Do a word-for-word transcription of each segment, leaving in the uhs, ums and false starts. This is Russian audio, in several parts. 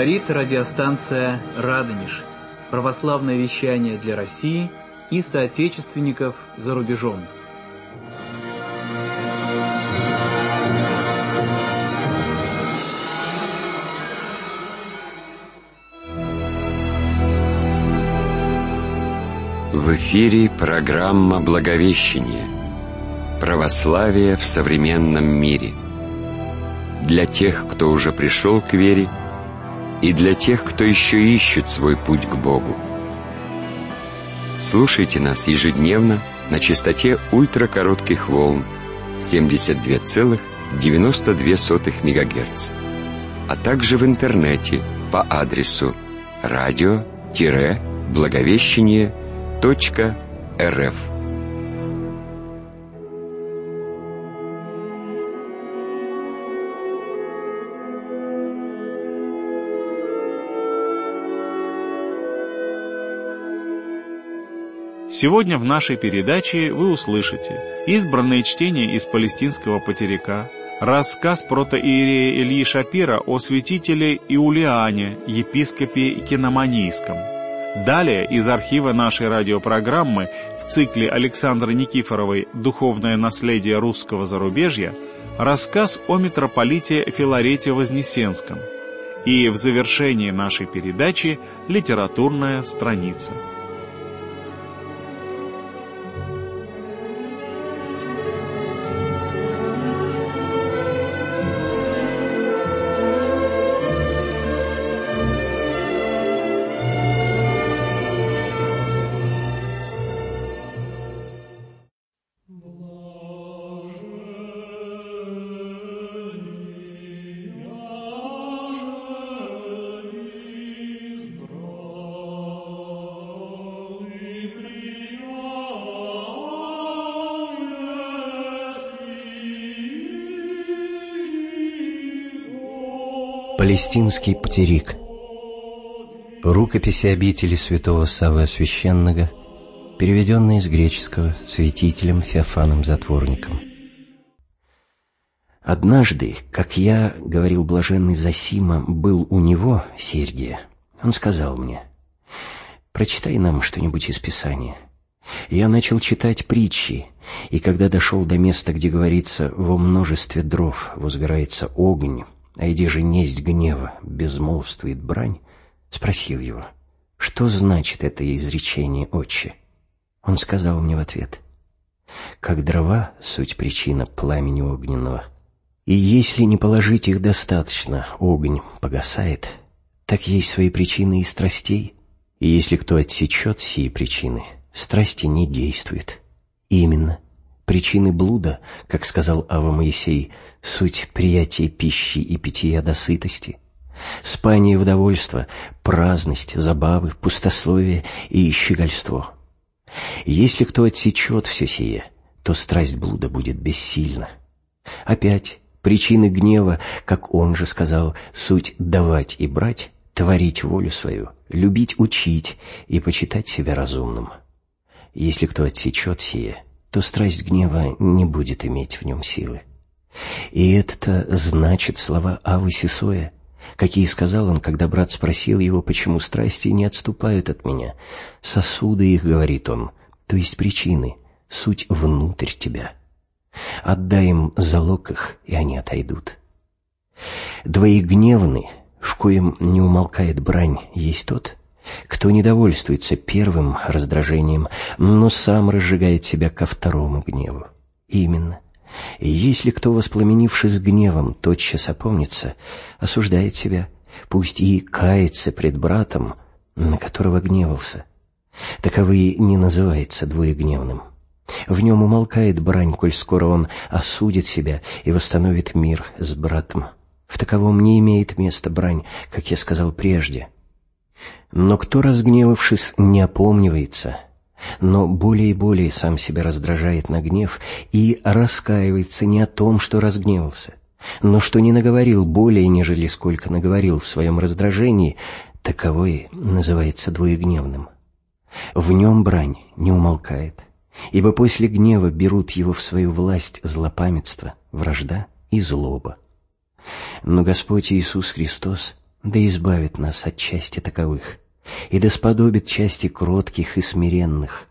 Говорит радиостанция «Радонеж». Православное вещание для России и соотечественников за рубежом. В эфире программа «Благовещение. Православие в современном мире». Для тех, кто уже пришел к вере, и для тех, кто еще ищет свой путь к Богу. Слушайте нас ежедневно на частоте ультракоротких волн семьдесят два целых девяносто две сотых мегагерца, а также в интернете по адресу радио-благовещение точка рф. Сегодня в нашей передаче вы услышите избранные чтения из палестинского патерика, рассказ протоиерея Ильи Шапира о святителе Иулиане, епископе Киноманийском. Далее из архива нашей радиопрограммы в цикле Александры Никифоровой «Духовное наследие русского зарубежья» рассказ о митрополите Филарете Вознесенском. И в завершении нашей передачи литературная страница. Палестинский патерик. Рукописи обители святого Саввы Священного, переведенные с греческого святителем Феофаном Затворником. Однажды, как я, говорил блаженный Зосима, был у него, Сергия, он сказал мне: «Прочитай нам что-нибудь из Писания». Я начал читать притчи, и когда дошел до места, где говорится: «Во множестве дров возгорается огонь, а иди же несть гнева, безмолвствует брань», спросил его: «Что значит это изречение, отче?» Он сказал мне в ответ: «Как дрова суть причина пламени огненного, и если не положить их достаточно, огонь погасает, так есть свои причины и страстей, и если кто отсечет сии причины, страсти не действует. Именно причины блуда, как сказал Ава Моисей, суть приятия пищи и питья до сытости, спание и удовольство, праздность, забавы, пустословие и щегольство. Если кто отсечет все сие, то страсть блуда будет бессильна. Опять причины гнева, как он же сказал, суть давать и брать, творить волю свою, любить учить и почитать себя разумным. Если кто отсечет сие, то страсть гнева не будет иметь в нем силы. И это значит слова Авы Сисоя, какие сказал он, когда брат спросил его, почему страсти не отступают от меня. «Сосуды их, — говорит он, — то есть причины, суть внутрь тебя. Отдай им залог их, и они отойдут». Двоегневный, в коем не умолкает брань, есть тот, кто недовольствуется первым раздражением, но сам разжигает себя ко второму гневу. Именно. Если кто, воспламенившись гневом, тотчас опомнится, осуждает себя, пусть и кается пред братом, на которого гневался, таковый не называется двоегневным. В нем умолкает брань, коль скоро он осудит себя и восстановит мир с братом. В таковом не имеет места брань, как я сказал прежде. Но кто, разгневавшись, не опомнивается, но более и более сам себя раздражает на гнев и раскаивается не о том, что разгневался, но что не наговорил более, нежели сколько наговорил в своем раздражении, таковой называется двоегневным. В нем брань не умолкает, ибо после гнева берут его в свою власть злопамятство, вражда и злоба. Но Господь Иисус Христос да избавит нас от части таковых, и да сподобит части кротких и смиренных.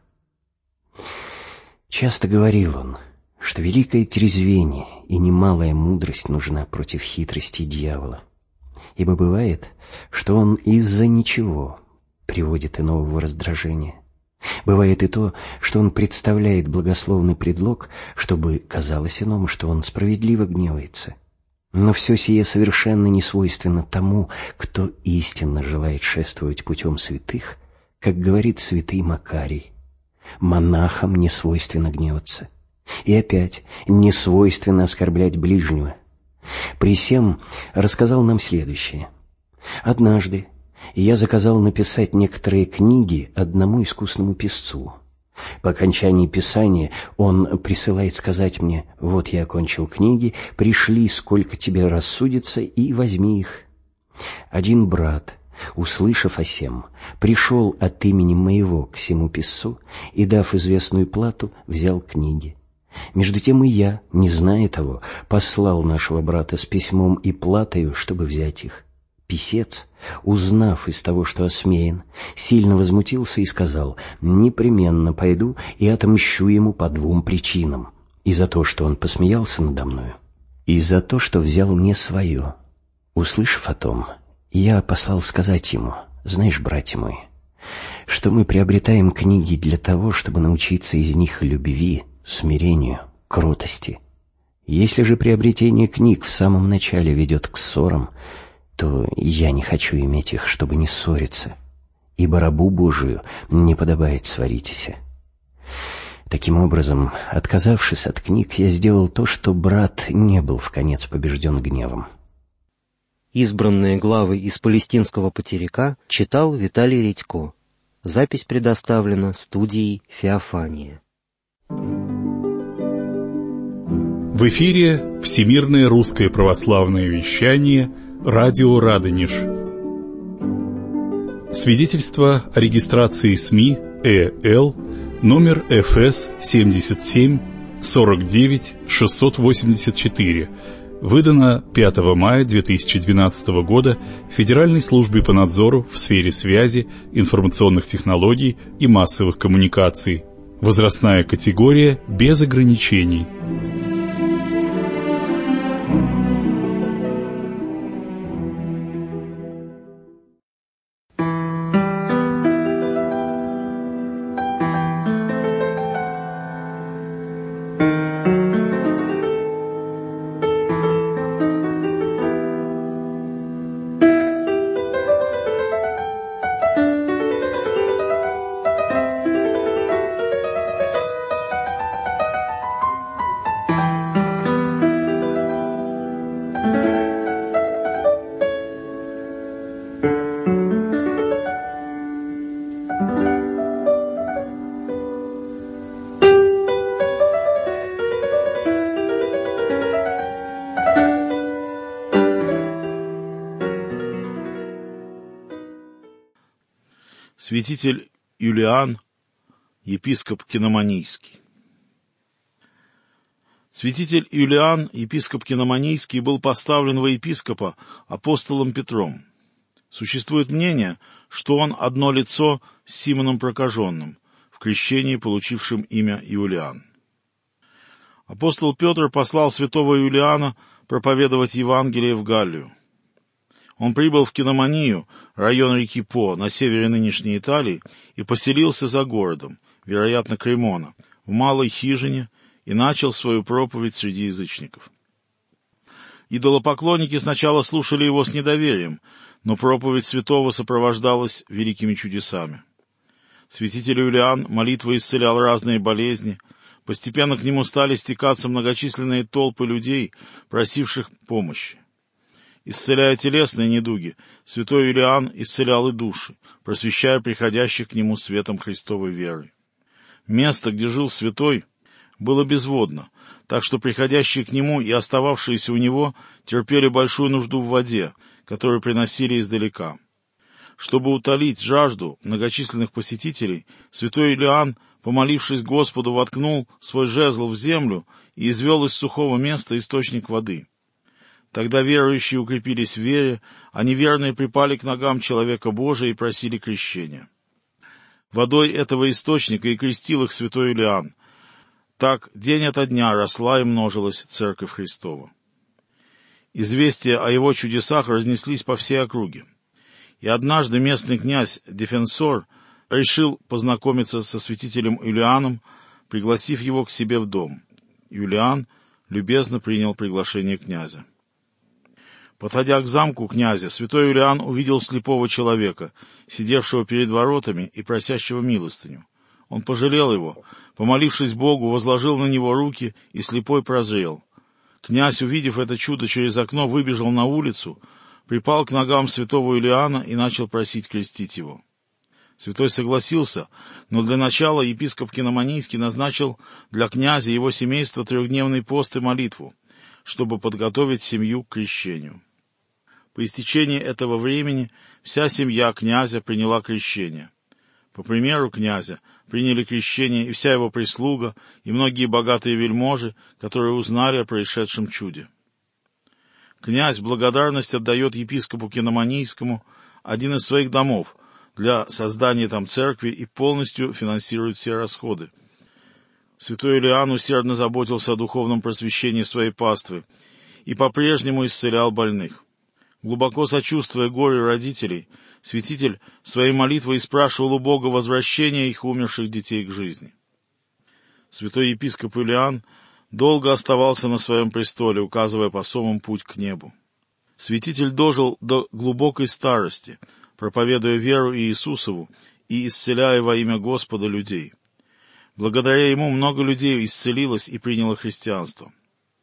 Часто говорил он, что великое трезвение и немалая мудрость нужна против хитрости дьявола, ибо бывает, что он из-за ничего приводит иного в раздражение. Бывает и то, что он представляет благословный предлог, чтобы казалось иному, что он справедливо гневается. Но все сие совершенно не свойственно тому, кто истинно желает шествовать путем святых, как говорит святый Макарий. Монахам не свойственно гневаться. И опять, не свойственно оскорблять ближнего. При сем рассказал нам следующее. Однажды я заказал написать некоторые книги одному искусному писцу. По окончании писания он присылает сказать мне: «Вот я окончил книги, пришли, сколько тебе рассудится, и возьми их». Один брат, услышав о сем, пришел от имени моего к сему писцу и, дав известную плату, взял книги. Между тем и я, не зная того, послал нашего брата с письмом и платою, чтобы взять их. Писец, узнав из того, что осмеян, сильно возмутился и сказал: «Непременно пойду и отомщу ему по двум причинам: и за то, что он посмеялся надо мною, и за то, что взял не свое». Услышав о том, я послал сказать ему: «Знаешь, братья мои, что мы приобретаем книги для того, чтобы научиться из них любви, смирению, кротости. Если же приобретение книг в самом начале ведет к ссорам, то я не хочу иметь их, чтобы не ссориться, ибо рабу Божию не подобает сваритеся». Таким образом, отказавшись от книг, я сделал то, что брат не был вконец побежден гневом. Избранные главы из палестинского потеряка читал Виталий Редько. Запись предоставлена студией «Феофания». В эфире Всемирное русское православное вещание «Радио Радонеж». Свидетельство о регистрации СМИ ЭЛ номер эф эс семьдесят семь сорок девять шестьсот восемьдесят четыре, выдано пятого мая две тысячи двенадцатого года Федеральной службой по надзору в сфере связи, информационных технологий и массовых коммуникаций. Возрастная категория без ограничений. Святитель Юлиан, епископ Киноманийский. Святитель Юлиан, епископ Киноманийский, был поставлен во епископа апостолом Петром. Существует мнение, что он одно лицо с Симоном Прокаженным, в крещении получившим имя Юлиан. Апостол Петр послал святого Юлиана проповедовать Евангелие в Галлию. Он прибыл в Киноманию, район реки По, на севере нынешней Италии, и поселился за городом, вероятно, Кремона, в малой хижине, и начал свою проповедь среди язычников. Идолопоклонники сначала слушали его с недоверием, но проповедь святого сопровождалась великими чудесами. Святитель Юлиан молитвой исцелял разные болезни, постепенно к нему стали стекаться многочисленные толпы людей, просивших помощи. Исцеляя телесные недуги, святой Юлиан исцелял и души, просвещая приходящих к нему светом Христовой веры. Место, где жил святой, было безводно, так что приходящие к нему и остававшиеся у него терпели большую нужду в воде, которую приносили издалека. Чтобы утолить жажду многочисленных посетителей, святой Юлиан, помолившись Господу, воткнул свой жезл в землю и извел из сухого места источник воды. Тогда верующие укрепились в вере, а неверные припали к ногам человека Божия и просили крещения. Водой этого источника и крестил их святой Юлиан. Так день ото дня росла и множилась Церковь Христова. Известия о его чудесах разнеслись по всей округе. И однажды местный князь Дефенсор решил познакомиться со святителем Юлианом, пригласив его к себе в дом. Юлиан любезно принял приглашение князя. Подходя к замку князя, святой Юлиан увидел слепого человека, сидевшего перед воротами и просящего милостыню. Он пожалел его, помолившись Богу, возложил на него руки, и слепой прозрел. Князь, увидев это чудо через окно, выбежал на улицу, припал к ногам святого Юлиана и начал просить крестить его. Святой согласился, но для начала епископ Киноманийский назначил для князя и его семейства трехдневный пост и молитву, чтобы подготовить семью к крещению. По истечении этого времени вся семья князя приняла крещение. По примеру князя приняли крещение и вся его прислуга, и многие богатые вельможи, которые узнали о происшедшем чуде. Князь в благодарность отдает епископу Киноманийскому один из своих домов для создания там церкви и полностью финансирует все расходы. Святой Юлиан усердно заботился о духовном просвещении своей паствы и по-прежнему исцелял больных. Глубоко сочувствуя горю родителей, святитель своей молитвой спрашивал у Бога возвращения их умерших детей к жизни. Святой епископ Юлиан долго оставался на своем престоле, указывая посомам путь к небу. Святитель дожил до глубокой старости, проповедуя веру Иисусову и исцеляя во имя Господа людей. Благодаря ему много людей исцелилось и приняло христианство.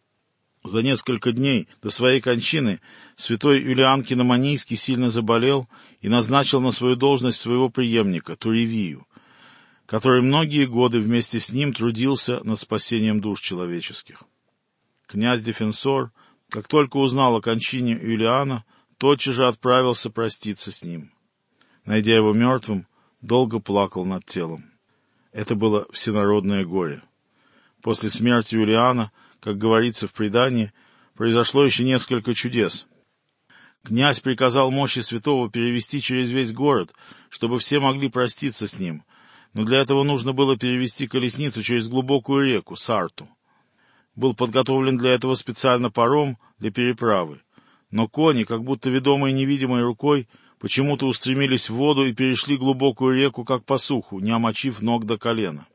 За несколько дней до своей кончины святой Юлиан Киноманийский сильно заболел и назначил на свою должность своего преемника, Туревию, который многие годы вместе с ним трудился над спасением душ человеческих. Князь Дефенсор, как только узнал о кончине Юлиана, тотчас же отправился проститься с ним. Найдя его мертвым, долго плакал над телом. Это было всенародное горе. После смерти Юлиана, как говорится в предании, произошло еще несколько чудес. Князь приказал мощи святого перевести через весь город, чтобы все могли проститься с ним, но для этого нужно было перевести колесницу через глубокую реку, Сарту. Был подготовлен для этого специально паром для переправы, но кони, как будто ведомые невидимой рукой, почему-то устремились в воду и перешли глубокую реку, как по суху, не омочив ног до колена.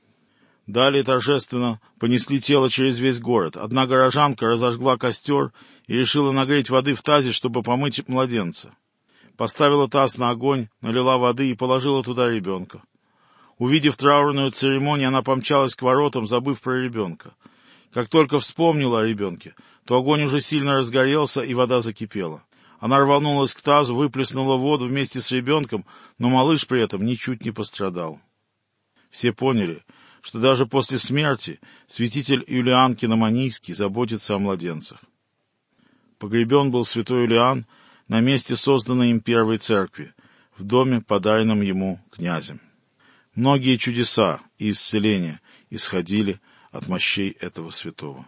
Далее торжественно понесли тело через весь город. Одна горожанка разожгла костер и решила нагреть воды в тазе, чтобы помыть младенца. Поставила таз на огонь, налила воды и положила туда ребенка. Увидев траурную церемонию, она помчалась к воротам, забыв про ребенка. Как только вспомнила о ребенке, то огонь уже сильно разгорелся, и вода закипела. Она рванулась к тазу, выплеснула воду вместе с ребенком, но малыш при этом ничуть не пострадал. Все поняли, что даже после смерти святитель Юлиан Киноманийский заботится о младенцах. Погребен был святой Юлиан на месте созданной им первой церкви, в доме, подаренном ему князем. Многие чудеса и исцеления исходили от мощей этого святого.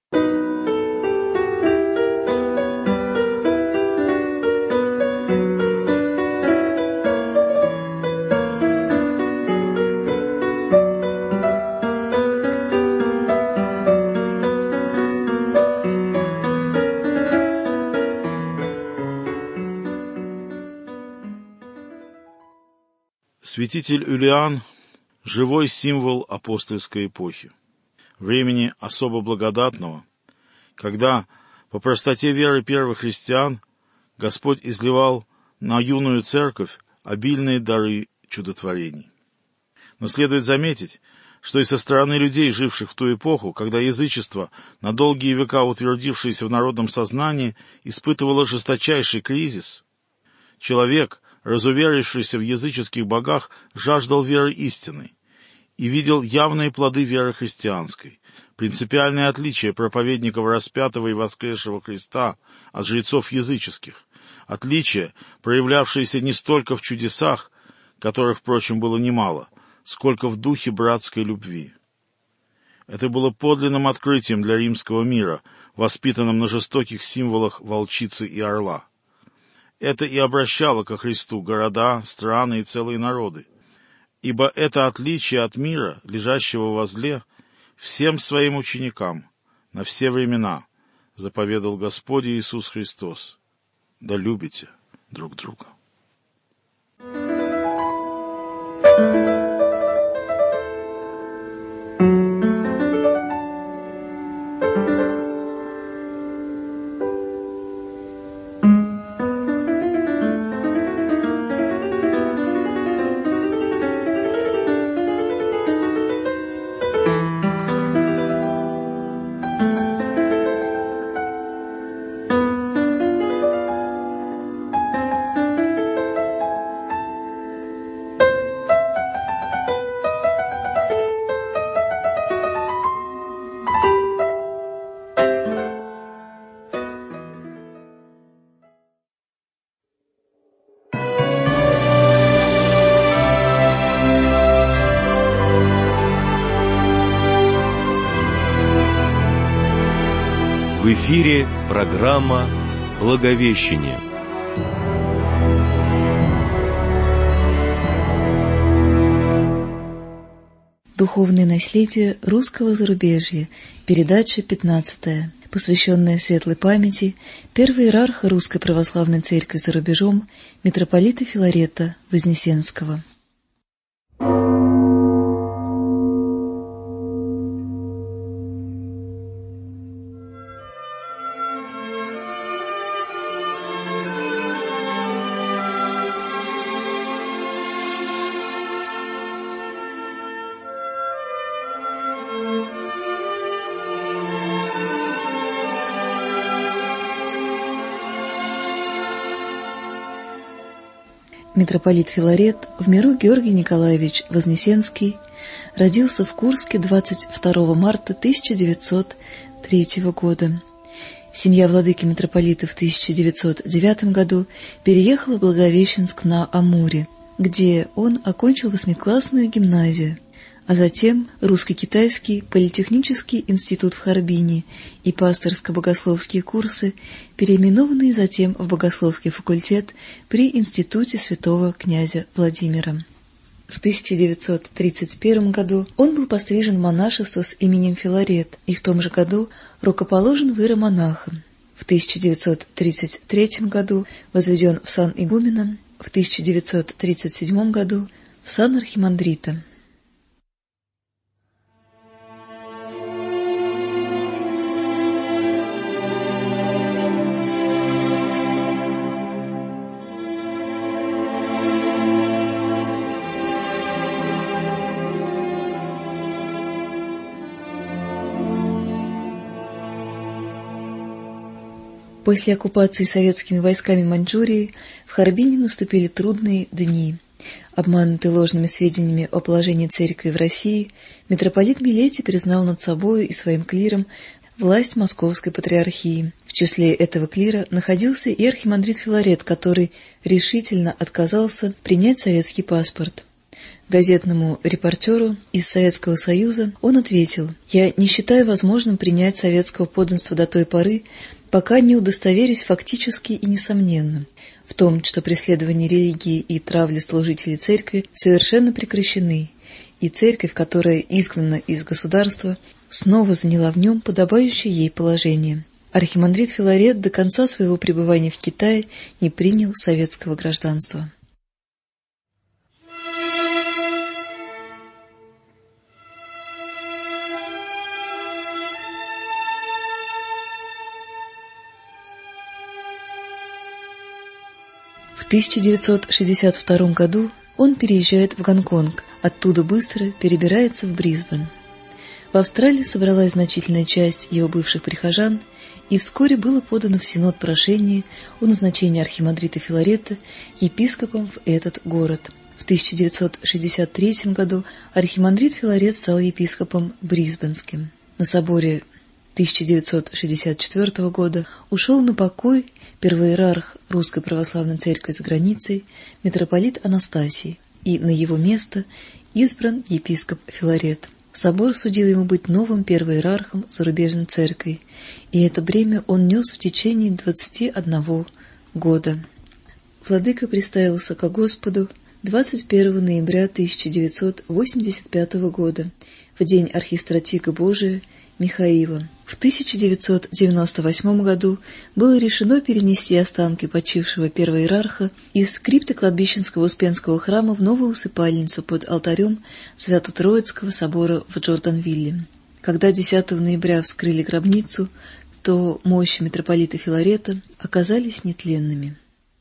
Святитель Юлиан – живой символ апостольской эпохи, времени особо благодатного, когда, по простоте веры первых христиан, Господь изливал на юную церковь обильные дары чудотворений. Но следует заметить, что и со стороны людей, живших в ту эпоху, когда язычество, на долгие века утвердившееся в народном сознании, испытывало жесточайший кризис, человек, разуверившийся в языческих богах, жаждал веры истинной и видел явные плоды веры христианской, принципиальное отличие проповедников распятого и воскресшего Христа от жрецов языческих, отличие, проявлявшееся не столько в чудесах, которых, впрочем, было немало, сколько в духе братской любви. Это было подлинным открытием для римского мира, воспитанном на жестоких символах волчицы и орла. Это и обращало ко Христу города, страны и целые народы. Ибо это отличие от мира, лежащего возле, всем своим ученикам, на все времена, заповедал Господь Иисус Христос. Да любите друг друга. В эфире программа «Благовещение». Духовное наследие русского зарубежья. Передача пятнадцатая, посвященная светлой памяти первого иерарха Русской Православной Церкви за рубежом митрополита Филарета Вознесенского. Митрополит Филарет, в миру Георгий Николаевич Вознесенский, родился в Курске двадцать второго марта тысяча девятьсот третьего года. Семья владыки митрополита в тысяча девятьсот девятом году переехала в Благовещенск на Амуре, где он окончил восьмиклассную гимназию, а затем русско-китайский политехнический институт в Харбине и пасторско-богословские курсы, переименованные затем в богословский факультет при Институте святого князя Владимира. В тысяча девятьсот тридцать первом году он был пострижен в монашество с именем Филарет и в том же году рукоположен в иеромонахом. В тысяча девятьсот тридцать третьем году возведен в сан игумена, в тысяча девятьсот тридцать седьмом году в сан архимандрита. После оккупации советскими войсками Маньчжурии в Харбине наступили трудные дни. Обманутый ложными сведениями о положении церкви в России, митрополит Милетий признал над собою и своим клиром власть Московской патриархии. В числе этого клира находился и архимандрит Филарет, который решительно отказался принять советский паспорт. Газетному репортеру из Советского Союза он ответил: «Я не считаю возможным принять советского подданства до той поры, пока не удостоверюсь фактически и несомненно в том, что преследование религии и травли служителей церкви совершенно прекращены, и церковь, которая изгнана из государства, снова заняла в нем подобающее ей положение». Архимандрит Филарет до конца своего пребывания в Китае не принял советского гражданства. В тысяча девятьсот шестьдесят втором году он переезжает в Гонконг, оттуда быстро перебирается в Брисбен. В Австралии собралась значительная часть его бывших прихожан, и вскоре было подано в Синод прошение о назначении архимандрита Филарета епископом в этот город. В тысяча девятьсот шестьдесят третьем году архимандрит Филарет стал епископом Брисбенским. На соборе тысяча девятьсот шестьдесят четвертого года ушел на покой первоиерарх Русской Православной Церкви за границей митрополит Анастасий, и на его место избран епископ Филарет. Собор судил ему быть новым первоиерархом зарубежной церкви, и это бремя он нес в течение двадцати одного года. Владыка представился ко Господу двадцать первого ноября тысяча девятьсот восемьдесят пятого года, в день архистратига Божия Михаила. В тысяча девятьсот девяносто восьмом году было решено перенести останки почившего первоиерарха из крипты кладбищенского Успенского храма в новую усыпальницу под алтарем Свято-Троицкого собора в Джорданвилле. Когда десятого ноября вскрыли гробницу, то мощи митрополита Филарета оказались нетленными.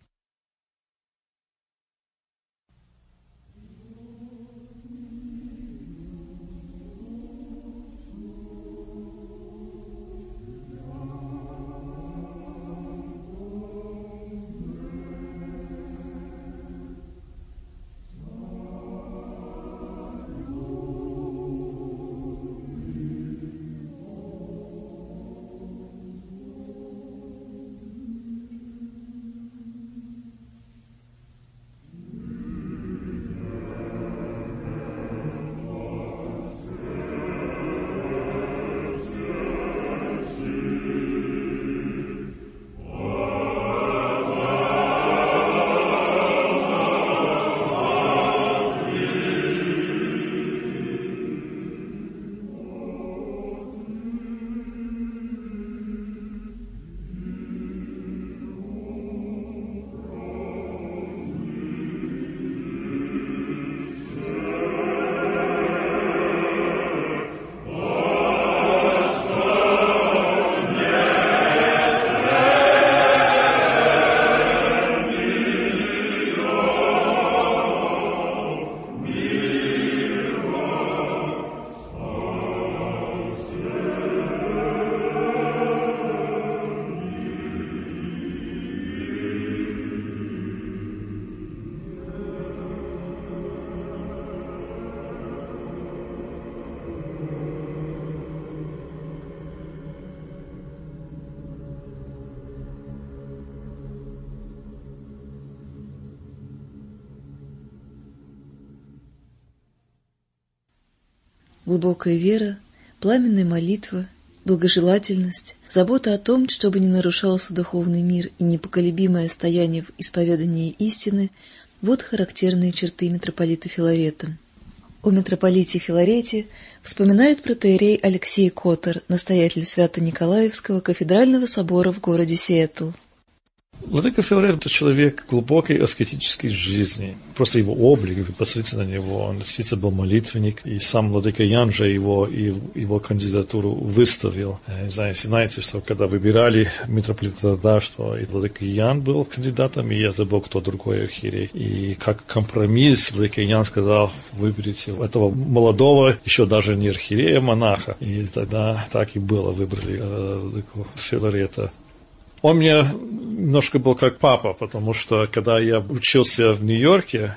Глубокая вера, пламенная молитва, благожелательность, забота о том, чтобы не нарушался духовный мир и непоколебимое стояние в исповедании истины – вот характерные черты митрополита Филарета. О митрополите Филарете вспоминает протоиерей Алексей Котор, настоятель Свято-Николаевского кафедрального собора в городе Сиэтл. Владыка Филарет – это человек глубокой аскетической жизни. Просто его облик, вы посмотрите на него, он действительно был молитвенник, и сам владыка Ян же его, и его кандидатуру выставил. Не знаю, если знаете, что когда выбирали митрополита тогда, что и владыка Ян был кандидатом, и я забыл, кто другой архиерей. И как компромисс владыка Ян сказал, выберите этого молодого, еще даже не архиерея, монаха. И тогда так и было, выбрали э, владыку Филарета. Он мне немножко был как папа, потому что, когда я учился в Нью-Йорке,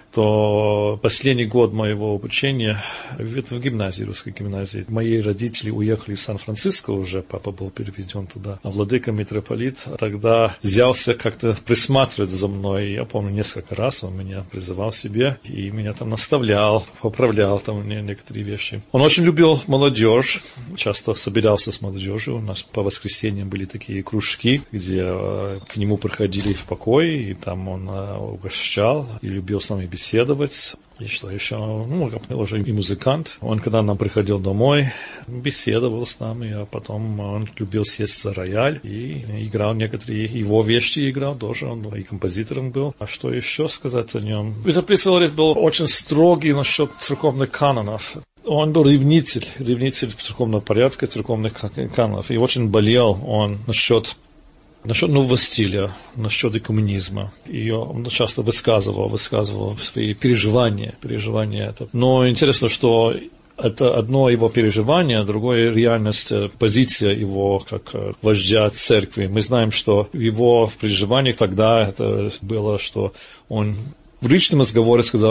то последний год моего обучения, это в гимназии, русской гимназии, мои родители уехали в Сан-Франциско уже, папа был переведен туда, а владыка митрополит тогда взялся как-то присматривать за мной. Я помню, несколько раз он меня призывал себе, и меня там наставлял, поправлял там некоторые вещи. Он очень любил молодежь, часто собирался с молодежью, у нас по воскресеньям были такие кружки, где к нему приходили в покой, и там он угощал, и любил с нами беседовать. И что еще, ну, он уже и музыкант. Он, когда нам приходил домой, беседовал с нами, а потом он любил сесть за рояль и играл некоторые его вещи, играл тоже, он и композитором был. А что еще сказать о нем? Митрополит Филарет был очень строгий насчет церковных канонов. Он был ревнитель, ревнитель церковного порядка, церковных канонов, и очень болел он насчет Насчет нового стиля, насчет коммунизма. И он часто высказывал, высказывал свои переживания, переживания это. Но интересно, что это одно его переживание, другое реальность, позиция его как вождя церкви. Мы знаем, что в его переживаниях тогда это было, что он в личном разговоре сказал: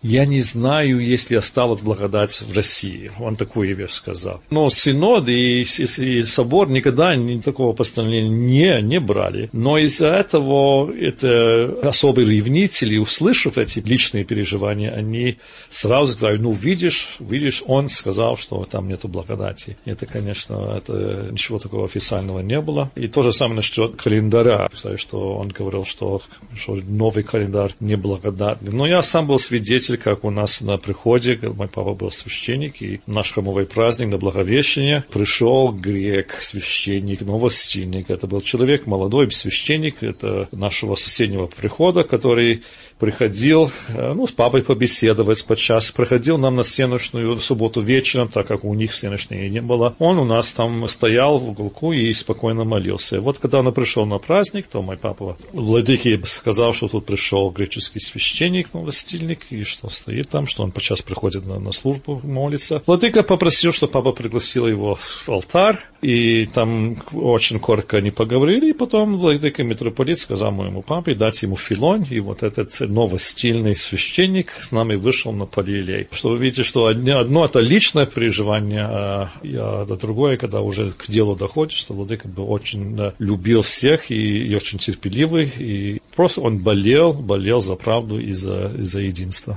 Я не знаю, если осталась благодать в России. Он такую вещь сказал. Но синод и, и, и собор никогда ни такого постановления не, не брали. Но из-за этого это особые ревнители, услышав эти личные переживания, они сразу сказали, ну, видишь, видишь, он сказал, что там нету благодати. Это, конечно, это, ничего такого официального не было. И то же самое насчет календаря. Что он говорил, что, что новый календарь неблагодатный. Но я сам был свидетель, как у нас на приходе, мой папа был священник, и наш храмовой праздник на Благовещение пришел грек, священник, новостильник. Это был человек, молодой священник, это нашего соседнего прихода, который приходил, ну, с папой побеседовать подчас, приходил нам на всеночную в субботу вечером, так как у них всеночной не было. Он у нас там стоял в уголку и спокойно молился. И вот когда он пришел на праздник, то мой папа владыке сказал, что тут пришел греческий священник, новостильник, и что стоит там, что он подчас приходит на, на службу, молится. Владыка попросил, что папа пригласил его в алтарь, и там очень коротко они поговорили, и потом владыка митрополит сказал моему папе дать ему филонь, и вот этот новостильный священник с нами вышел на Палилей. Что вы видите, что одно это личное переживание, а другое, когда уже к делу доходит, что владыка был очень любил всех и, и очень терпеливый, и просто он болел, болел за правду и за, и за единство.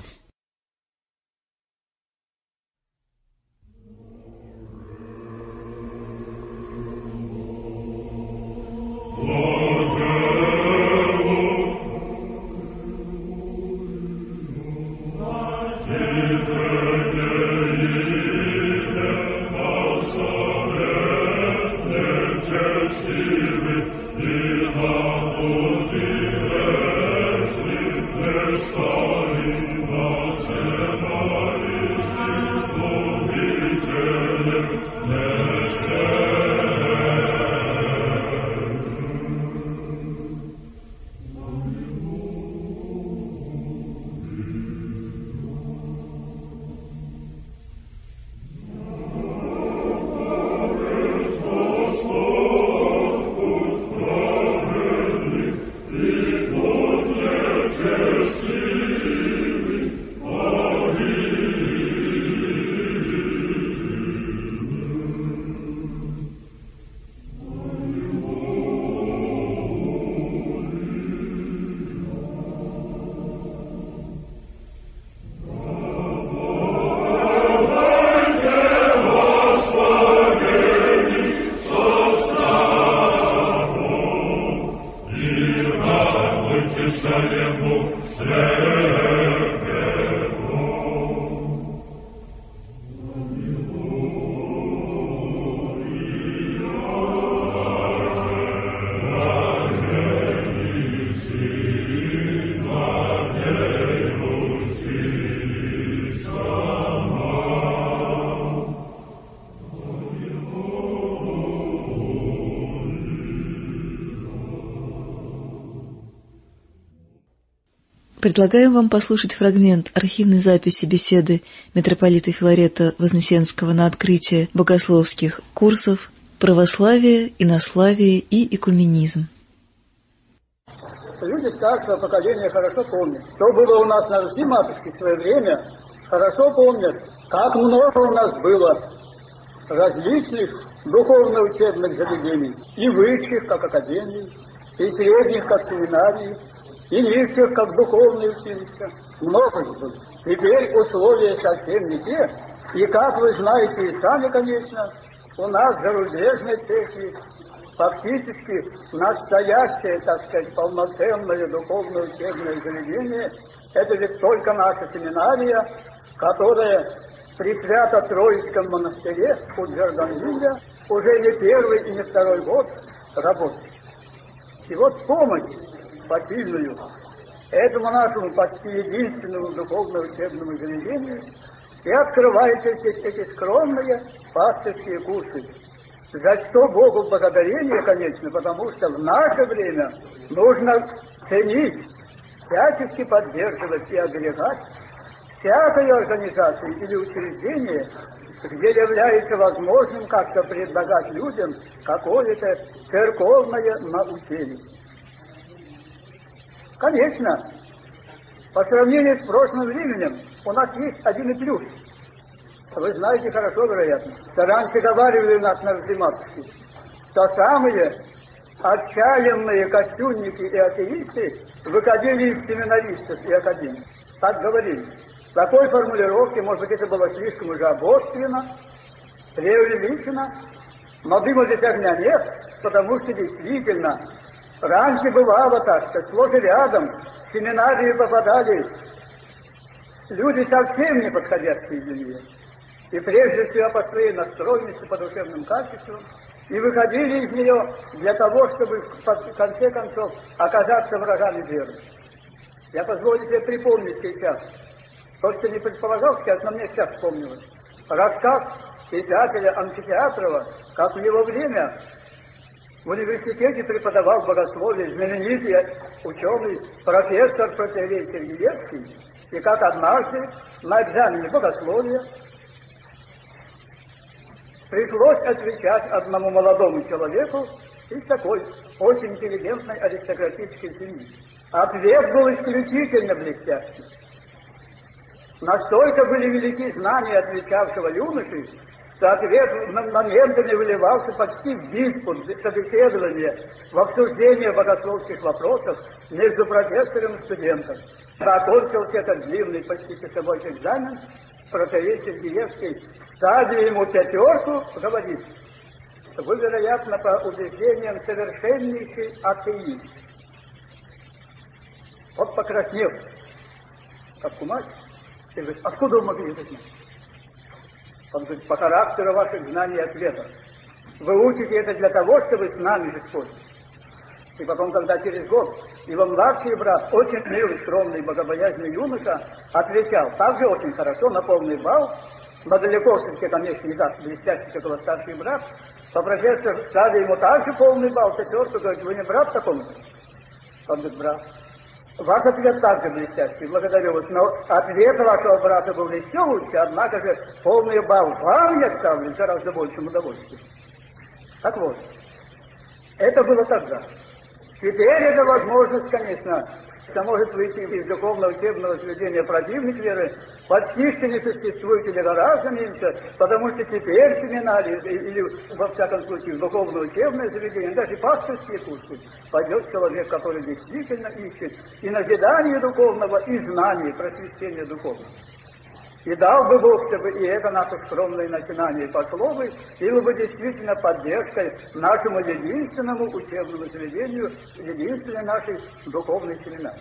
Предлагаем вам послушать фрагмент архивной записи беседы митрополита Филарета Вознесенского на открытие богословских курсов «Православие, инославие и экуменизм». Люди старшего поколения хорошо помнят, что было у нас на Руси матушке в свое время, хорошо помнят, как много у нас было различных духовно-учебных заведений, и высших, как академий, и средних, как семинарии, и низших, как духовные училища. Много их было. Теперь условия совсем не те, и, как вы знаете и сами, конечно, у нас зарубежные церкви фактически настоящее, так сказать, полноценное духовное учебное заведение, это ведь только наша семинария, которая при Свято-Троицком монастыре у Джорданвиля уже не первый и не второй год работает. И вот помощь посильную этому нашему почти единственному духовно-учебному заведению и открываются здесь эти скромные пастырские курсы. За что Богу благодарение, конечно, потому что в наше время нужно ценить, всячески поддерживать и оберегать всякую организацию или учреждение, где является возможным как-то предлагать людям какое-то церковное научение. Конечно, по сравнению с прошлым временем, у нас есть один и плюс. Вы знаете хорошо, вероятно, что раньше говорили у нас на Рождественской, что самые отчаянные кощунники и атеисты выходили из семинаристов и академий. Так говорили. В такой формулировке, может быть, это было слишком уже обостренно, преувеличено, но дыма без огня нет, потому что действительно раньше бывало так, что сплошь и рядом в семинарии попадали люди совсем не подходящие для нее. И прежде всего по своей настроенности, по душевным качествам, и выходили из нее для того, чтобы в конце концов оказаться врагами веры. Я позволю себе припомнить сейчас, то, что не предполагал сейчас, но мне сейчас вспомнилось, рассказ писателя Амфитеатрова, как в его время в университете преподавал богословие знаменитый ученый профессор протоиерей Сергиевский, и как однажды на экзамене богословия пришлось отвечать одному молодому человеку из такой очень интеллигентной аристократической семьи. Ответ был исключительно блестящий. Настолько были велики знания отвечавшего юноши, что ответ моментами выливался почти в диспут, в собеседование, в обсуждение богословских вопросов между профессором и студентом. Закончился этот длинный, почти часовой экзамен, протоиерей Сергиевский, ставя ему пятерку, говорит, вы, вероятно, по убеждениям совершеннейший атеист. Вот покраснел, как кумач, и говорит, откуда вы могли это знать? Он говорит, по характеру ваших знаний и ответов. Вы учите это для того, чтобы с нами же спорить. И потом, когда через год его младший брат, очень милый, скромный, богобоязненный юноша, отвечал также очень хорошо, на полный балл, но далеко все-таки, конечно, не так блестящий, как его старший брат, то профессор ставил ему также полный балл, пятерку, говорит, вы не брат такому? Он говорит, брат. Ваш ответ также блестящий, благодарю вас, но ответ вашего брата был еще лучше, однако же полный балл вам я ставлю с гораздо большим удовольствием. Так вот, это было тогда. Теперь эта возможность, конечно, что может выйти из духовного учебного заведения противник веры, почти что не существует или гораздо меньше, потому что теперь семинарии, или, во всяком случае, в духовно-учебное заведение, даже пасторские курсы, пойдет человек, который действительно ищет и назидание духовного, и знание, просвещение духовного. И дал бы Бог, чтобы и это наше скромное начинание пошло бы, и было бы действительно поддержкой нашему единственному учебному заведению, единственной нашей духовной семинарии.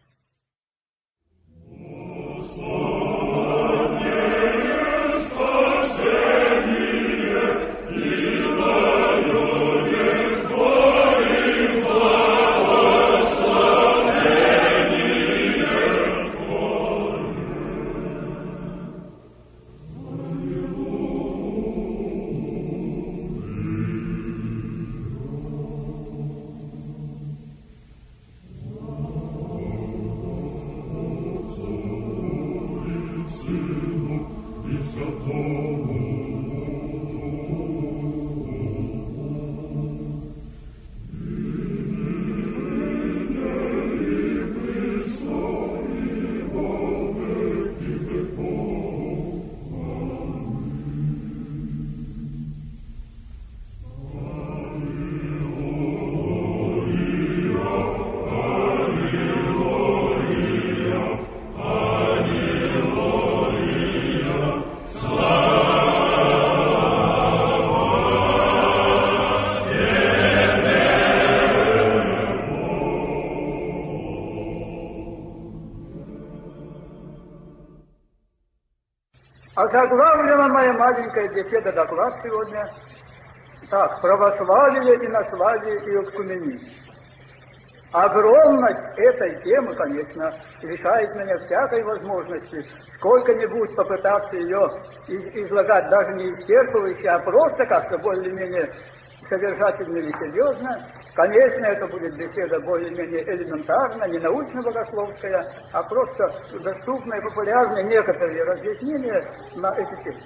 Озаглавлена моя маленькая беседа, доклад сегодня, так, православие и наславие и экуменизм. Огромность этой темы, конечно, лишает меня всякой возможности сколько-нибудь попытаться ее излагать, даже не исчерпывающе, а просто как-то более-менее содержательно или серьезно. Конечно, это будет беседа более-менее элементарная, не научно-богословская, а просто доступные, популярные некоторые разъяснения на эти темы.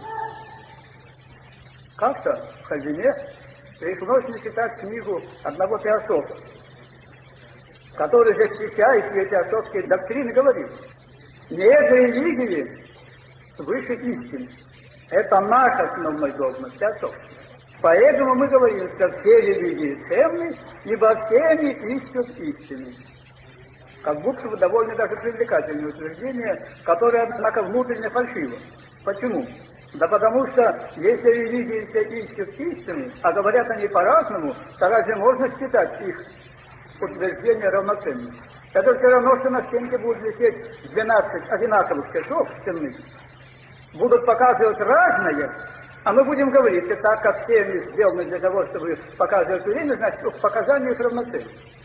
Как-то в Хальбине пришлось мне читать книгу одного теософа, который, защищая свои теософские доктрины, говорит: нет религии, свыше истины. Это наш основной догма, отцов. Поэтому мы говорим, что все религии ценны, ибо все они ищут истины. Как будто бы довольно даже привлекательное утверждение, которое, однако, внутренне фальшиво. Почему? Да потому что, если религии все ищут истины, а говорят они по-разному, то разве можно считать их утверждение равноценным? Это все равно, что на стенке будут висеть двенадцать одинаковых часов стенных, будут показывать разное, а мы будем говорить, что так как все они сделаны для того, чтобы показывать время, значит, показания их равноценны.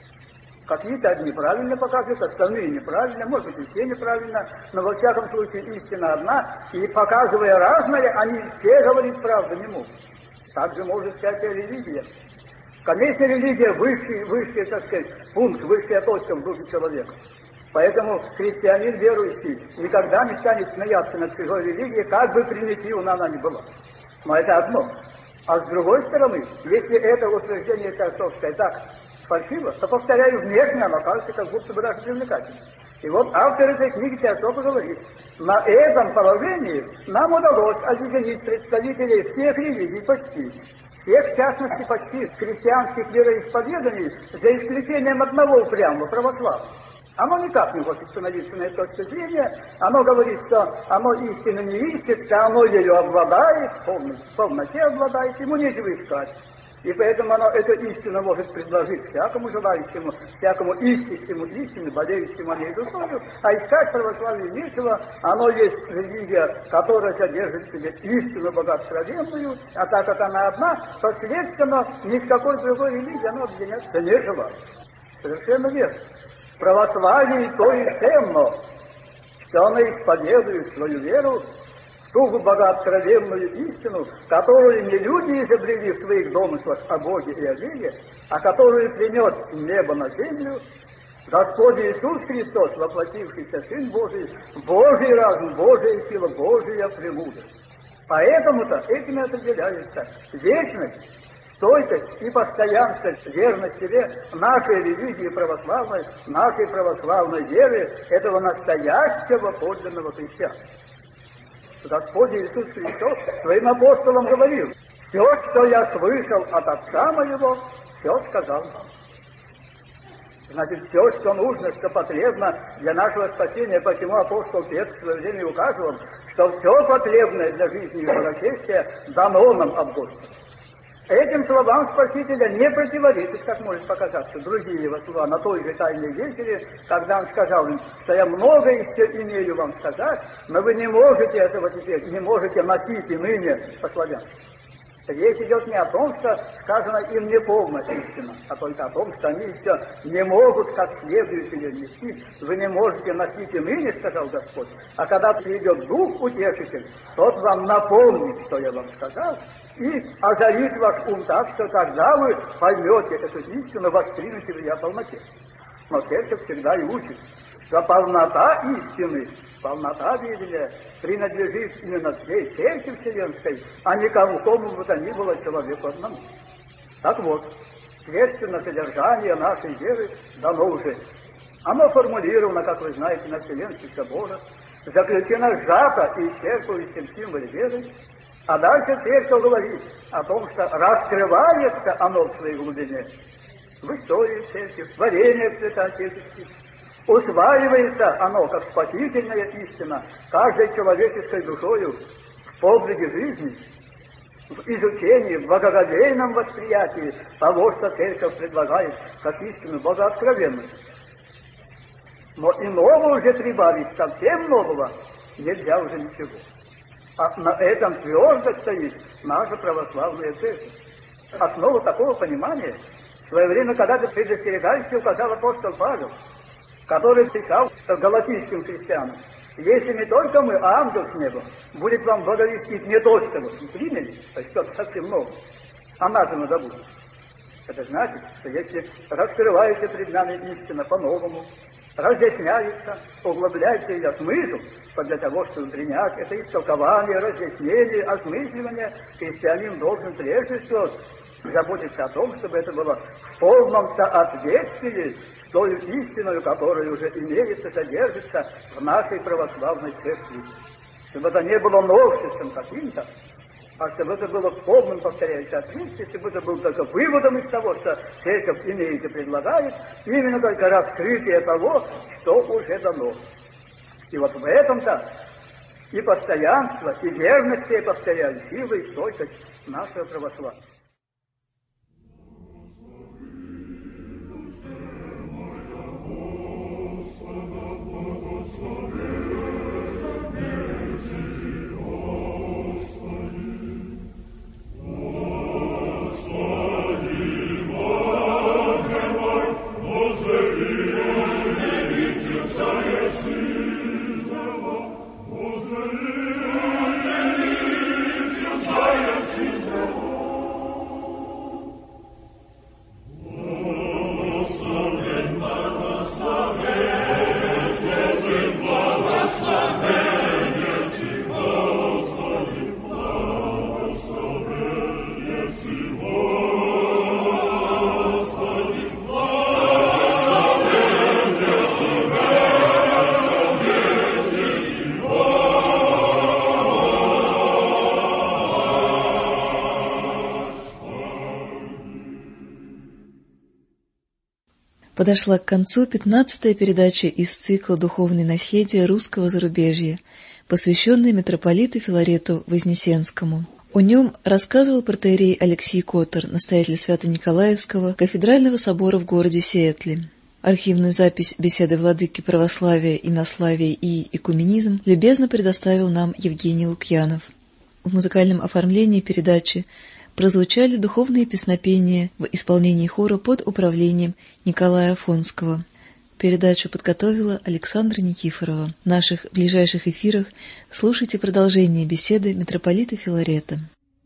Какие-то одни правильно показывают, остальные неправильно, может быть, и все неправильно, но во всяком случае истина одна, и показывая разное, они все говорить правду не могут. Так же может всякая религия. Конечно, религия высший, высший, так сказать, пункт, высшая точка в духе человека. Поэтому христианин верующий никогда не станет смеяться над чужой религией, как бы примитивна она ни была. Но это одно. А с другой стороны, если это утверждение теософское так фальшиво, то, повторяю, внешне оно кажется как будто бы даже привлекательным. И вот автор этой книги теософа говорит, на этом положении нам удалось объединить представителей всех религий почти, всех, в частности, почти христианских вероисповеданий, за исключением одного упрямого, православного. Оно никак не может становиться на этой точке зрения, оно говорит, что оно истину не ищет, что оно ее обладает, в полноте обладает, ему нечего искать. И поэтому оно эту истину может предложить всякому желающему, всякому ищущему истину, болеющему о ней душою, а искать православие нечего, оно есть религия, которая содержит в себе истину богоскровенную, а так как она одна, то, следственно, ни с какой другой религией оно объединяться не желает. Совершенно верно. Православие то и ценно, что оно исповедует свою веру, ту богооткровенную истину, которую не люди изобрели в своих домыслах о Боге и о вере, а которую принес с неба на землю Господь Иисус Христос, воплотившийся Сын Божий, Божий разум, Божия сила, Божия премудрость. Поэтому-то этим определяется вечность, стойкость и постоянство, верность себе нашей религии православной, нашей православной веры, этого настоящего подлинного христианства. Господь Иисус Христос своим апостолам говорил, все, что я слышал от Отца моего, все сказал вам. Значит, все, что нужно, что потребно для нашего спасения, почему апостол Петр в свое время указывал, что все потребное для жизни и благочестия дано нам от Господа. Этим словам Спасителя не противоречит, как может показаться, другие его слова на той же тайной вечере, когда он сказал им, что я много еще имею вам сказать, но вы не можете этого теперь, не можете носить и ныне по-славянски. Речь идет не о том, что сказано им не полная истина, а только о том, что они еще не могут как следует ее нести. Вы не можете носить и ныне, сказал Господь, а когда придет Дух Утешитель, тот вам напомнит, что я вам сказал, и озарит ваш ум так, что когда вы поймете эту истину, воспримете в ее полноте. Но церковь всегда и учит, что полнота истины, полнота видения принадлежит именно всей церкви вселенской, а не кому бы то ни было человеку одному. Так вот, следственно, содержание нашей веры дано уже. Оно формулировано, как вы знаете, на Вселенских соборах, заключено сжато и исчерпывающим символе веры. А дальше церковь говорит о том, что раскрывается оно в своей глубине в истории церкви, в творениях святоотеческих. Усваивается оно как спасительная истина каждой человеческой душою в подвиге жизни, в изучении, в благоговейном восприятии того, что церковь предлагает как истину богооткровенную. Но иного уже прибавить, совсем нового, нельзя уже ничего. А на этом твердо стоит наша православная церковь. Основу такого понимания в свое время когда-то предостерегающе указал апостол Павел, который писал галатийским христианам, если не только мы, а ангел с неба будет вам благовестить не то, что вы приняли, то есть что-то совсем новое, а нажимо забудете. Это значит, что если раскрывается пред нами истина по-новому, разъясняется, углубляется ее смысл, то для того, чтобы принять это истолкование, разъяснение, осмысливание, христианин должен прежде всего заботиться о том, чтобы это было в полном соответствии с той истиной, которая уже имеется, содержится в нашей православной церкви. чтобы это не было новшеством каким-то, а чтобы это было в полном, повторяю, соответствии, чтобы это было только выводом из того, что церковь имеет и предлагает, именно только раскрытие того, что уже дано. И вот в этом-то и постоянство, и верность, я повторяю, сила и стойкость нашего православия. Подошла к концу пятнадцатая передача из цикла «Духовное наследие русского зарубежья», посвященная митрополиту Филарету Вознесенскому. О нем рассказывал протоиерей Алексей Котор, настоятель Свято-Николаевского кафедрального собора в городе Сиэтле. Архивную запись беседы владыки православия, инославия и экуменизм любезно предоставил нам Евгений Лукьянов. В музыкальном оформлении передачи прозвучали духовные песнопения в исполнении хора под управлением Николая Афонского. Передачу подготовила Александра Никифорова. В наших ближайших эфирах слушайте продолжение беседы митрополита Филарета.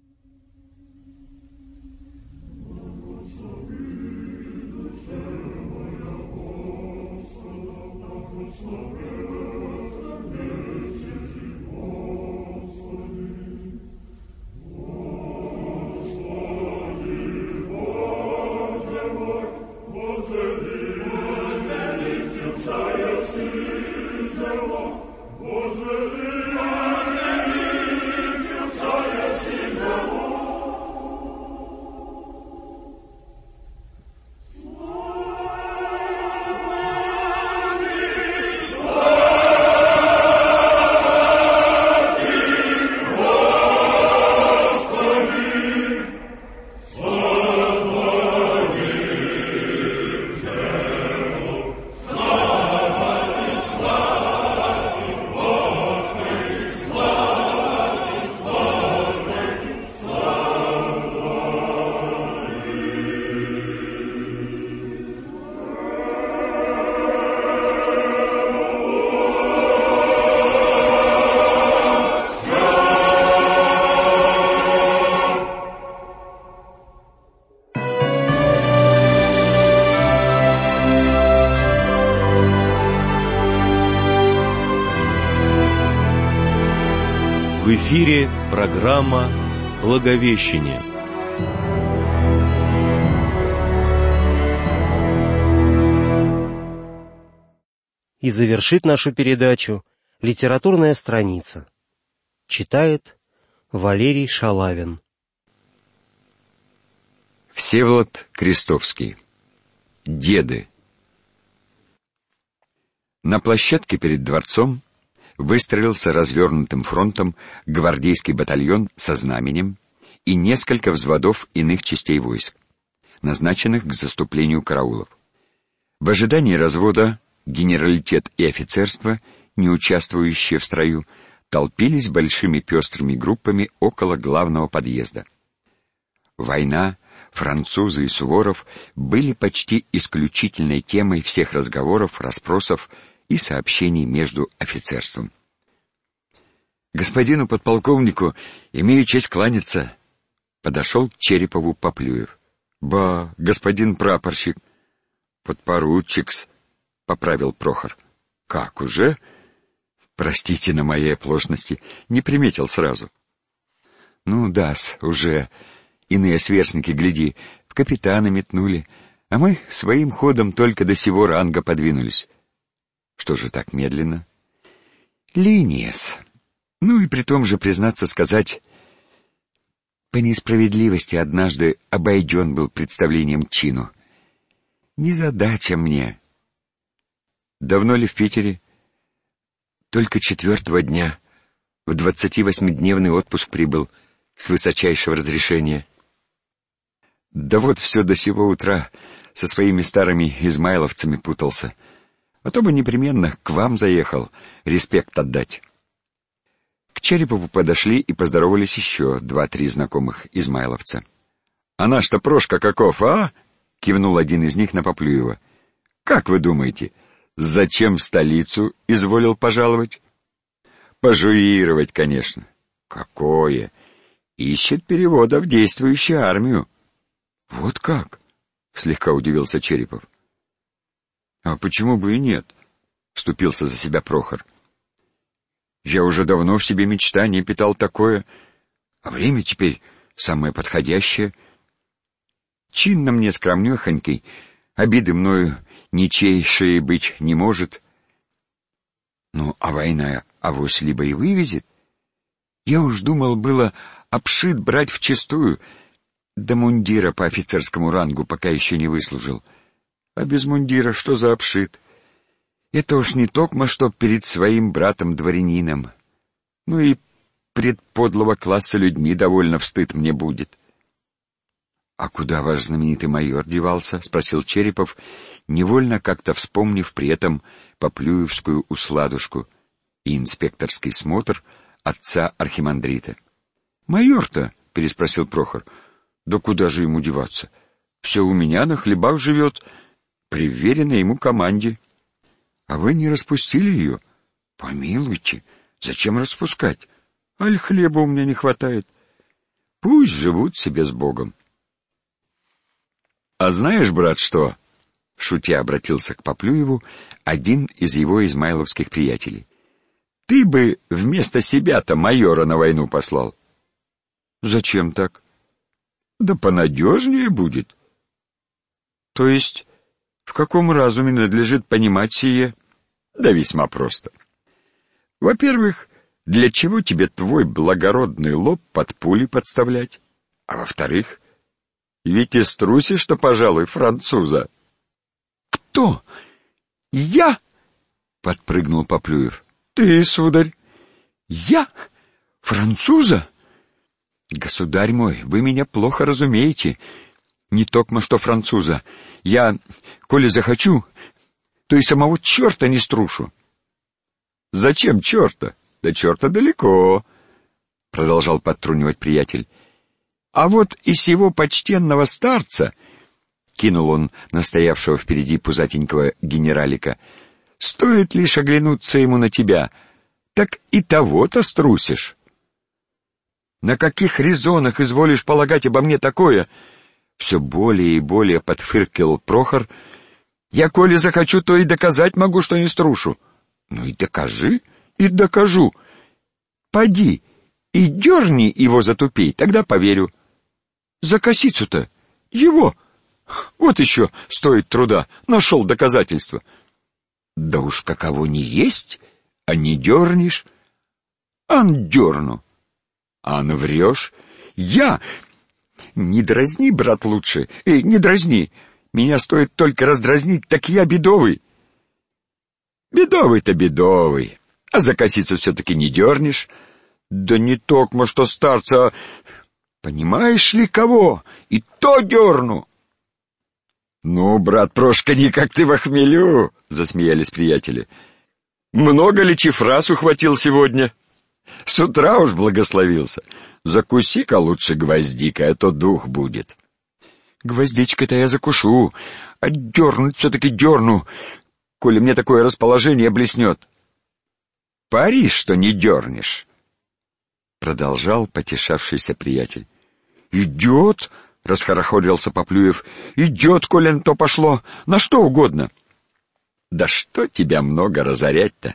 В эфире программа «Благовещение». И завершит нашу передачу литературная страница. Читает Валерий Шалавин. Всеволод Крестовский. Деды. На площадке перед дворцом выстроился развернутым фронтом гвардейский батальон со знаменем и несколько взводов иных частей войск, назначенных к заступлению караулов. В ожидании развода генералитет и офицерство, не участвующие в строю, толпились большими пестрыми группами около главного подъезда. Война, французы и Суворов были почти исключительной темой всех разговоров, расспросов и сообщений между офицерством. «Господину подполковнику имею честь кланяться», — подошел к Черепову Поплюев. «Ба, господин прапорщик». «Подпоручик-с», — поправил Прохор. «Как уже?» «Простите на моей оплошности, не приметил сразу». «Ну да-с, уже. Иные сверстники, гляди, в капитаны метнули, а мы своим ходом только до сего ранга подвинулись». «Что же так медленно?» «Линия-с. Ну и при том же, признаться сказать, по несправедливости однажды обойден был представлением чину. Незадача мне. Давно ли в Питере? Только четвертого дня. В двадцативосьмидневный отпуск прибыл с высочайшего разрешения. Да вот все до сего утра со своими старыми измайловцами путался. А то бы непременно к вам заехал, респект отдать. К Черепову подошли и поздоровались еще два-три знакомых измайловца. «А наш-то Прошка каков, а?» — кивнул один из них на Поплюева. «Как вы думаете, зачем в столицу изволил пожаловать?» «Пожуировать, конечно». «Какое? Ищет перевода в действующую армию». «Вот как?» — слегка удивился Черепов. «А почему бы и нет?» — вступился за себя Прохор. «Я уже давно в себе мечтание питал такое, а время теперь самое подходящее. Чин на мне скромнёхонький, обиды мною ничейшей быть не может. Ну, а война авось либо и вывезет. Я уж думал было обшит брать вчистую, до мундира по офицерскому рангу пока еще не выслужил. А без мундира что за обшит? Это уж не токмо, что перед своим братом-дворянином. Ну и пред подлого класса людьми довольно встыд мне будет». «А куда ваш знаменитый майор девался?» — спросил Черепов, невольно как-то вспомнив при этом поплюевскую усладушку и инспекторский смотр отца архимандрита. «Майор-то?» — переспросил Прохор. «Да куда же ему деваться? Все у меня на хлебах живет, при вверенной ему команде». «А вы не распустили ее?» «Помилуйте, зачем распускать? Аль хлеба у меня не хватает. Пусть живут себе с Богом». «А знаешь, брат, что?» — шутя обратился к Поплюеву один из его измайловских приятелей. «Ты бы вместо себя-то майора на войну послал». «Зачем так?» «Да понадежнее будет». «То есть в каком разуме надлежит понимать сие?» «Да весьма просто. Во-первых, для чего тебе твой благородный лоб под пули подставлять? А во-вторых, ведь и струсишь-то, пожалуй, француза». «Кто? Я?» — подпрыгнул Поплюев. «Ты, сударь». «Я? Француза?» «Государь мой, вы меня плохо разумеете. Не токмо что француза. Я, коли захочу, то и самого черта не струшу». «Зачем черта? Да черта далеко», — продолжал подтрунивать приятель. «А вот и сего почтенного старца», — кинул он настоявшего впереди пузатенького генералика, — «стоит лишь оглянуться ему на тебя, так и того-то струсишь». «На каких резонах изволишь полагать обо мне такое?» Все более и более подфыркивал Прохор. «Я, коли захочу, то и доказать могу, что не струшу». «Ну и докажи, и докажу. Поди и дерни его за тупей, тогда поверю». «За косицу-то? Его? Вот еще стоит труда, нашел доказательства». «Да уж каково не есть, а не дернешь». «Ан дерну». «Ан врешь». «Я...» «Не дразни, брат, лучше. Эй, не дразни. Меня стоит только раздразнить, так я бедовый». «Бедовый-то бедовый. А за косицу все-таки не дернешь». «Да не токмо, что старца... Понимаешь ли кого? И то дерну». «Ну, брат Прошка, не как ты во хмелю», — засмеялись приятели. «Много ли чифрас ухватил сегодня? С утра уж благословился. Закуси-ка лучше гвоздикой, а то дух будет». «Гвоздичкой-то я закушу, а дернуть все-таки дерну, коли мне такое расположение блеснет». «Пари, что не дернешь», — продолжал потешавшийся приятель. «Идет», — расхорохорился Поплюев, — «идет, коли на то пошло, на что угодно». «Да что тебя много разорять-то?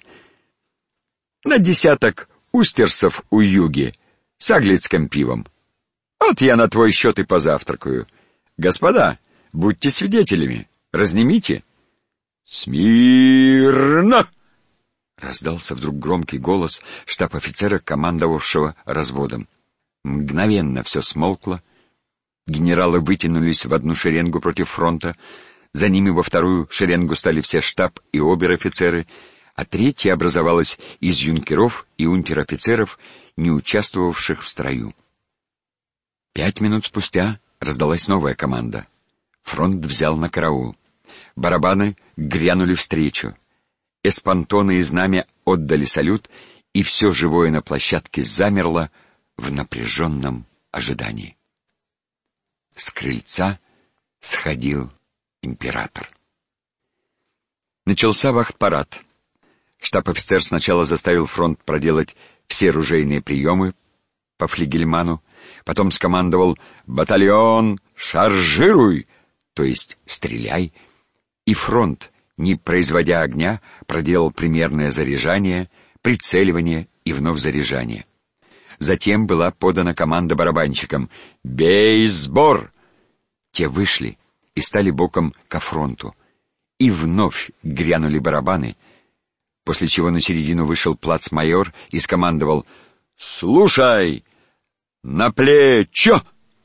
На десяток устерсов у юги с аглицким пивом. Вот я на твой счет и позавтракаю. Господа, будьте свидетелями, разнимите». «Смирно!» Раздался вдруг громкий голос штаб-офицера, командовавшего разводом. Мгновенно все смолкло. Генералы вытянулись в одну шеренгу против фронта. За ними во вторую шеренгу стали все штаб- и обер-офицеры, а третья образовалась из юнкеров и унтер-офицеров, не участвовавших в строю. Пять минут спустя раздалась новая команда. Фронт взял на караул. Барабаны грянули встречу. Эспантоны и знамя отдали салют, и все живое на площадке замерло в напряженном ожидании. С крыльца сходил император. Начался вахт-парад. Штаб-офицер сначала заставил фронт проделать все ружейные приемы по флигельману, потом скомандовал «Батальон, шаржируй!», то есть «стреляй», и фронт, не производя огня, проделал примерное заряжание, прицеливание и вновь заряжание. Затем была подана команда барабанщикам «Бей сбор!». Те вышли и стали боком ко фронту. И вновь грянули барабаны, после чего на середину вышел плацмайор и скомандовал «Слушай! На плечо!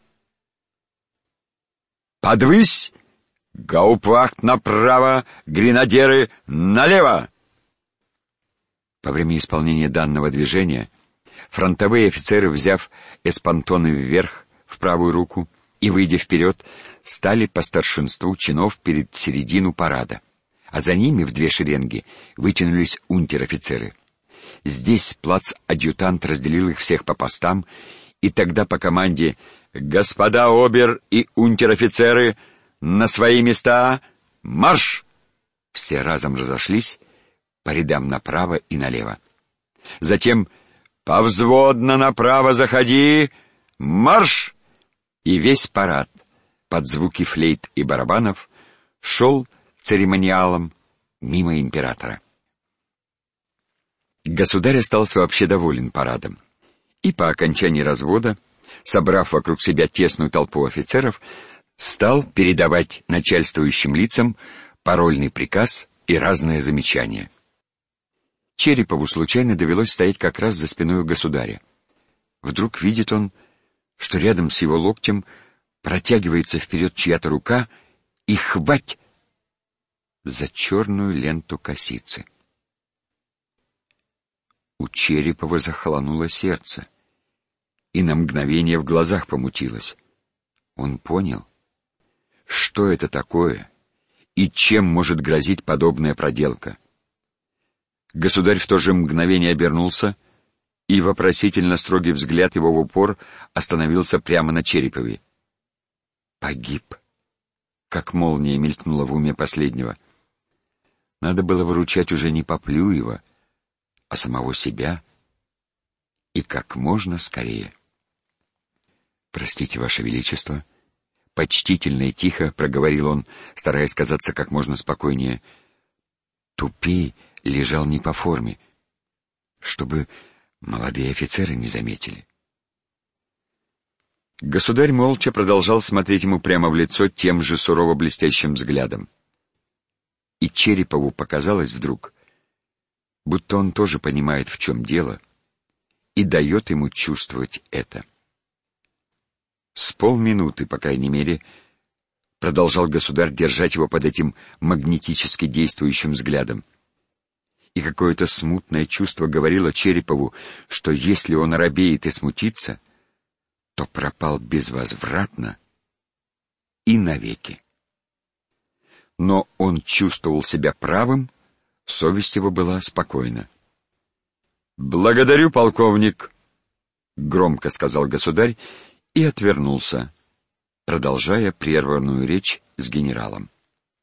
Подвысь! Гаупвахт направо, гренадеры налево!» По время исполнения данного движения фронтовые офицеры, взяв эспантоны вверх в правую руку и выйдя вперед, стали по старшинству чинов перед середину парада, а за ними в две шеренги вытянулись унтер-офицеры. Здесь плац-адъютант разделил их всех по постам, и тогда по команде «Господа обер и унтер-офицеры, на свои места! Марш!» все разом разошлись по рядам направо и налево. Затем «Повзводно направо заходи! Марш!» И весь парад под звуки флейт и барабанов шел церемониалом мимо императора. Государь остался вообще доволен парадом, и по окончании развода, собрав вокруг себя тесную толпу офицеров, стал передавать начальствующим лицам парольный приказ и разные замечания. Черепову случайно довелось стоять как раз за спиной государя. Вдруг видит он, что рядом с его локтем протягивается вперед чья-то рука и хвать за черную ленту косицы. У Черепова захолонуло сердце, и на мгновение в глазах помутилось. Он понял, что это такое и чем может грозить подобная проделка. Государь в то же мгновение обернулся, и вопросительно строгий взгляд его в упор остановился прямо на Черепове. Погиб, как молния мелькнула в уме последнего. Надо было выручать уже не Поплюева, а самого себя, и как можно скорее. «Простите, Ваше Величество», — почтительно и тихо проговорил он, стараясь казаться как можно спокойнее. Тупей лежал не по форме, чтобы молодые офицеры не заметили. Государь молча продолжал смотреть ему прямо в лицо тем же сурово-блестящим взглядом. И Черепову показалось вдруг, будто он тоже понимает, в чем дело, и дает ему чувствовать это. С полминуты, по крайней мере, продолжал государь держать его под этим магнетически действующим взглядом. И какое-то смутное чувство говорило Черепову, что если он оробеет и смутится, то пропал безвозвратно и навеки. Но он чувствовал себя правым, совесть его была спокойна. «Благодарю, полковник», — громко сказал государь и отвернулся, продолжая прерванную речь с генералом.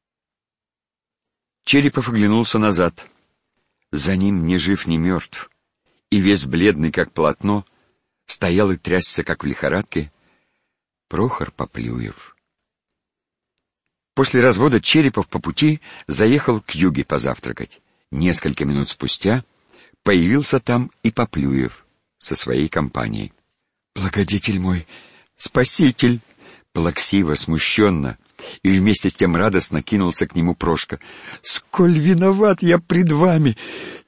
Черепов оглянулся назад. За ним ни жив, ни мертв, и весь бледный, как полотно, стоял и трясся, как в лихорадке, Прохор Поплюев. После развода Черепов по пути заехал к Юге позавтракать. Несколько минут спустя появился там и Поплюев со своей компанией. «Благодетель мой, спаситель!» Плаксиво, смущенно и вместе с тем радостно кинулся к нему Прошка. «Сколь виноват я пред вами!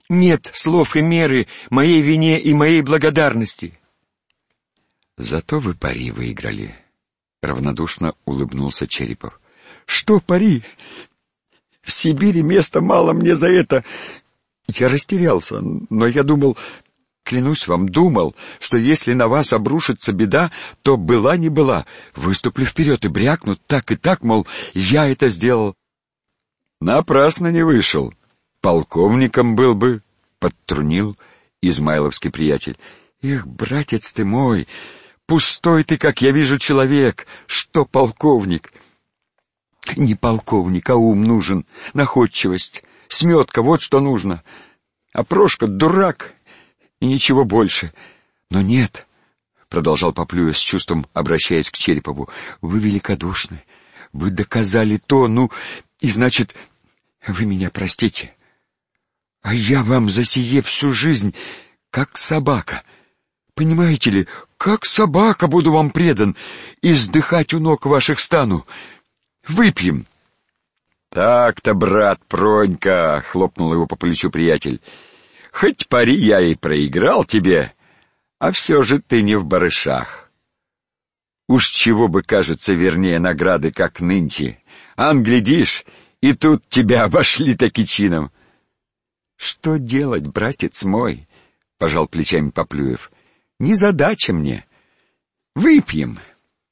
Нет слов и меры моей вине и моей благодарности. Зато вы пари выиграли, — равнодушно улыбнулся Черепов. Что пари? В Сибири места мало мне за это. Я растерялся, но я думал, клянусь вам, думал, что если на вас обрушится беда, то была не была. Выступлю вперед и брякну так и так, мол, я это сделал. Напрасно не вышел. Полковником был бы, — подтрунил измайловский приятель. Эх, братец ты мой, пустой ты, как я вижу, человек. Что полковник? Не полковник, а ум нужен, находчивость, сметка, вот что нужно. А Прошка дурак и ничего больше. Но нет, — продолжал Поплюев с чувством, обращаясь к Черепову, — вы великодушны, вы доказали то, ну, и значит, вы меня простите. А я вам за сие всю жизнь, как собака. Понимаете ли, как собака буду вам предан, и сдыхать у ног ваших стану. Выпьем. Так-то, брат Пронька, — хлопнул его по плечу приятель, — хоть пари я и проиграл тебе, а все же ты не в барышах. Уж чего бы, кажется, вернее награды, как нынче. Ан, глядишь, и тут тебя обошли таки чином. Что делать, братец мой? — пожал плечами Поплюев. Незадача мне. Выпьем.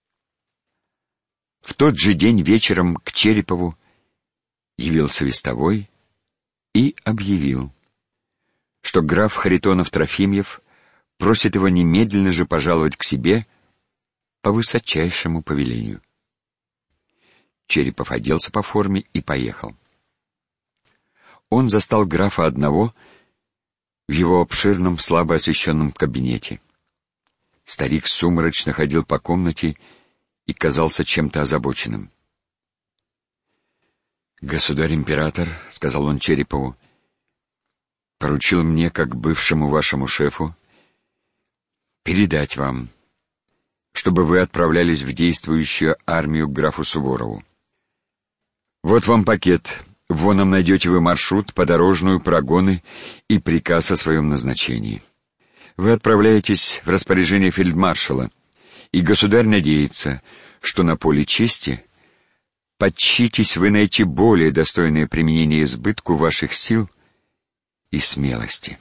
В тот же день вечером к Черепову явился вестовой и объявил, что граф Харитонов-Трофимьев просит его немедленно же пожаловать к себе по высочайшему повелению. Черепов оделся по форме и поехал. Он застал графа одного в его обширном, слабо освещенном кабинете. Старик сумрачно ходил по комнате и казался чем-то озабоченным. «Государь-император, — сказал он Черепову, — поручил мне, как бывшему вашему шефу, передать вам, чтобы вы отправлялись в действующую армию к графу Суворову. Вот вам пакет, воном найдете вы маршрут, подорожную, прогоны и приказ о своем назначении. Вы отправляетесь в распоряжение фельдмаршала, и государь надеется, что на поле чести подчитесь вы найти более достойное применение избытку ваших сил и смелости».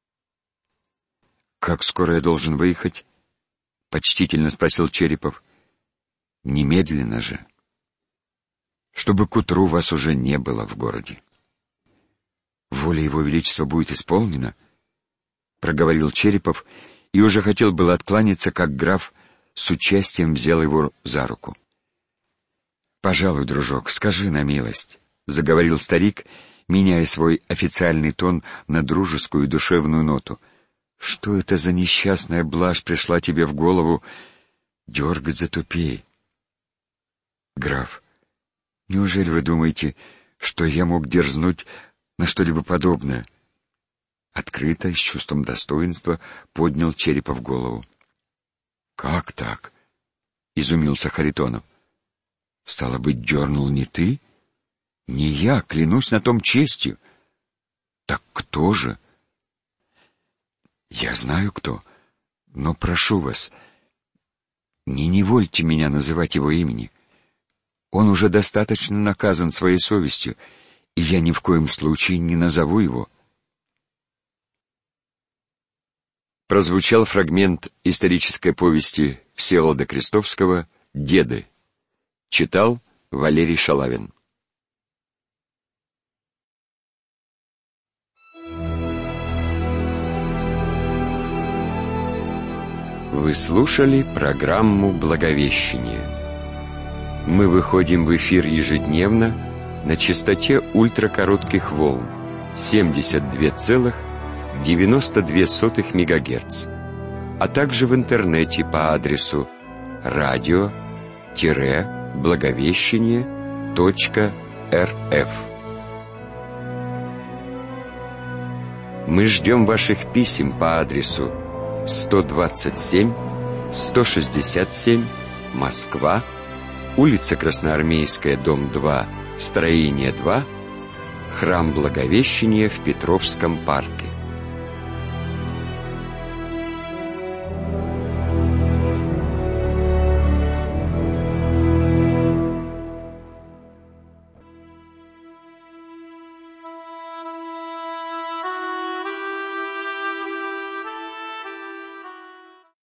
«Как скоро я должен выехать?» — почтительно спросил Черепов. «Немедленно же, чтобы к утру вас уже не было в городе». «Воля его величества будет исполнена», — проговорил Черепов и уже хотел было откланяться, как граф с участием взял его за руку. «Пожалуй, дружок, скажи на милость», — заговорил старик, меняя свой официальный тон на дружескую и душевную ноту. «Что это за несчастная блажь пришла тебе в голову дергать за тупей? Граф, неужели вы думаете, что я мог дерзнуть на что-либо подобное?» Открыто и с чувством достоинства поднял Черепов голову. «Как так?» — изумился Харитонов. «Стало быть, дернул не ты? Не я, клянусь на том честью». «Так кто же?» «Я знаю, кто, но прошу вас, не невольте меня называть его имени. Он уже достаточно наказан своей совестью, и я ни в коем случае не назову его». Прозвучал фрагмент исторической повести Всеволода Крестовского «Деды». Читал Валерий Шалавин. Вы слушали программу «Благовещение». Мы выходим в эфир ежедневно на частоте ультракоротких волн семьдесят два целых девяносто две сотых мегагерц, а также в интернете по адресу радио-благовещение точка эр эф. Мы ждем ваших писем по адресу сто двадцать семь сто шестьдесят семь, Москва, улица Красноармейская, дом два, строение два, Храм Благовещения в Петровском парке.